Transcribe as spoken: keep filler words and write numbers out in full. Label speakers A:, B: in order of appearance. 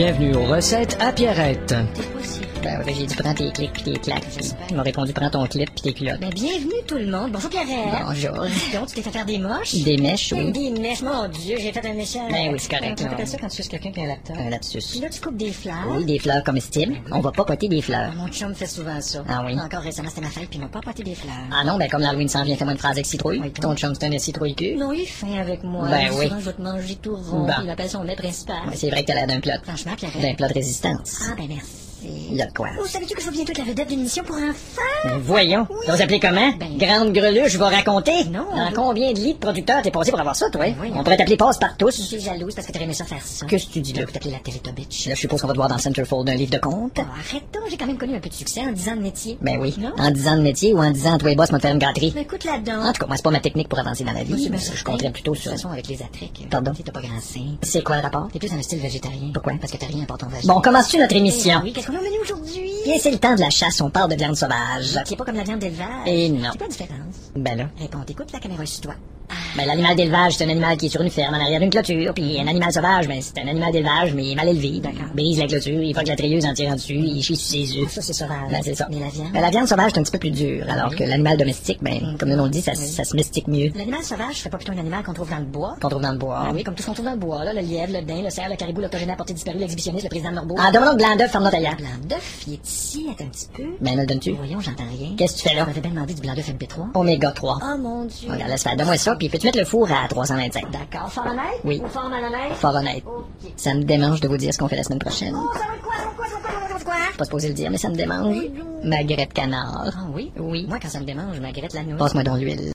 A: Bienvenue aux recettes à Pierrette.
B: C'est possible.
C: Ben oui, j'ai dit prends tes clics pis tes claques. Puis il m'a répondu prends ton clip pis tes culottes.
B: Ben, bienvenue tout le monde. Bonjour Pierrette.
C: Bonjour.
B: Donc, tu t'es fait faire des moches?
C: Des mèches, oui.
B: Des mèches, mon Dieu, j'ai fait un échec.
C: Ben oui, c'est correct.
B: Comment
C: non.
B: t'appelles ça quand tu suces quelqu'un qui a un laptop?
C: Un lapsus.
B: Puis là, tu coupes des fleurs.
C: Oui, des fleurs comestibles. On va pas poter des fleurs.
B: Mon chum fait souvent ça.
C: Ah oui?
B: Encore récemment, c'était ma fête, puis il m'a pas porté des fleurs.
C: Ah non, ben comme l'Halloween s'en vient, fais-moi une phrase avec citrouille.
B: Oui,
C: Ton chum, c'est un citrouille cul.
B: Non, il est fin avec moi.
C: Ben
B: Il
C: oui.
B: dit, je vais te manger tout rond.
C: Bon.
B: Il appelle son lait principal.
C: Ouais, c'est vrai que t'as l'air d'un plot.
B: Franchement, Pierrette.
C: D'un plot de résistance.
B: Ah, ben merci.
C: Il y a de quoi?
B: Oh, savais-tu que je vais bientôt être la vedette d'une émission pour enfants?
C: Ben voyons. Ça vous appelez comment?
B: Ben-
C: Grande greluche va raconter?
B: Non.
C: Dans combien de lits de producteurs t'es passé pour avoir ça, toi?
B: Ben oui,
C: On
B: non.
C: pourrait t'appeler passe par
B: Je
C: tous.
B: suis jalouse parce que t'aurais aimé ça faire ça.
C: Qu'est-ce que tu dis là?
B: Je vais t'appeler la Teletubitch.
C: Là, je suppose qu'on va te voir dans le centerfold d'un livre de comptes.
B: Oh, arrête donc, j'ai quand même connu un peu de succès en dix ans de métier.
C: Ben oui.
B: Non?
C: En dix ans de métier ou en dix ans, toi et boss, moi te faire une gâterie.
B: Mais écoute là-dedans.
C: En tout cas, moi, c'est pas ma technique pour avancer dans la vie.
B: Moi, c'est
C: mais
B: bien
C: je
B: certain.
C: compterais plutôt
B: De toute
C: sur...
B: façon, avec les attriques.
C: Pardon?
B: Tu sais, t'as pas grand sein.
C: C'est quoi le rapport?
B: T'es plus dans le style végétarien.
C: Pourquoi?
B: Parce que t'as rien à part ton vagin.
C: Bon, commences-tu notre émission?
B: Eh oui, qu'est-ce qu'on a au menu aujourd'hui?
C: Bien, c'est le temps de la chasse, on parle de viande sauvage.
B: Qui est pas comme la viande d'élevage.
C: Et non.
B: C'est quoi la différence?
C: Ben là.
B: Réponds, t'écoutes, la caméra est sur toi.
C: Ben, l'animal d'élevage, c'est un animal qui est sur une ferme en arrière d'une clôture, puis un animal sauvage, ben, c'est un animal d'élevage, mais il est mal élevé.
B: D'accord.
C: Il brise la clôture, il fuck la treilleuse en tirant dessus, il chie sur ses œufs.
B: Ça, c'est sauvage.
C: Ben, c'est ça.
B: Mais la viande?
C: Ben, la viande sauvage, c'est un petit peu plus dur, alors
B: Oui.
C: que l'animal domestique, ben, comme le nom le dit, ça,
B: Oui.
C: ça se mystique mieux.
B: L'animal sauvage, c'est pas plutôt un animal qu'on trouve dans le bois?
C: Qu'on trouve dans le bois.
B: Ah oui, comme tout ce qu'on trouve dans le bois, là, le lièvre, le daim, le cerf, le caribou, l'octogénaire porté disparu, l'exhibitionniste, le président de Norbeau.
C: Ah, demande donc blanc d'œuf, ferme-moi ta gueule.
B: Blanc d'œuf, il est ici, attends un petit peu.
C: Ben, là, le donnes-tu?
B: Voyons, j'entends rien.
C: Qu'est-ce que tu fais là?
B: On m'avait bien demandé du blanc d'œuf M P trois.
C: Oméga trois.
B: Oh mon Dieu.
C: Regarde, laisse faire, donne-moi ça, puis peux-tu mettre le four à trois cent vingt-cinq?
B: D'accord. Fort honnête?
C: Oui.
B: Ou fort malhonnête?
C: Fort honnête.
B: Ok.
C: Ça me démange de vous dire ce qu'on fait la semaine prochaine.
B: Oh, ça va être quoi, ça va être quoi, ça va être quoi, ça va être quoi?
C: Je suis pas supposé le dire, mais ça me démange. Magret de canard.
B: Ah oui?
C: Oui.
B: Moi, quand ça me démange, je m'agrette la nuit.
C: Passe-moi dans l'huile.